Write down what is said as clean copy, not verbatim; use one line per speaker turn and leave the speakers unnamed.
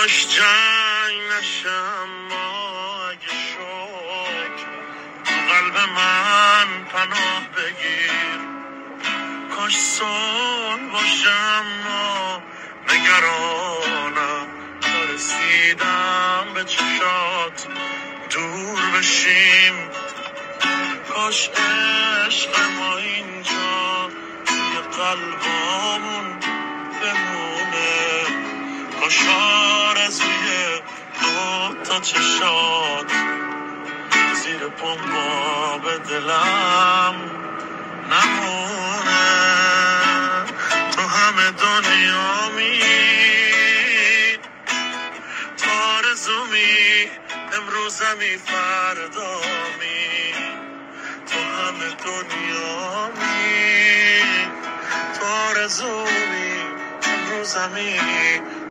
کاش جنگ نشم ما اگه شد تو قلب من پناه بگیر. کاش صلح باشم ما نگرانم تا رسیدم به چشات دور بشیم. کاش عشق ما اینجا توی قلبامون بمونه. کاش آرزوی دوتا چشات زیر پا به دلم نمونه. تو همه دنیامی تا آرزومی امروزمی فردامی. تو همه دنیامی تو آرزومی امروزمی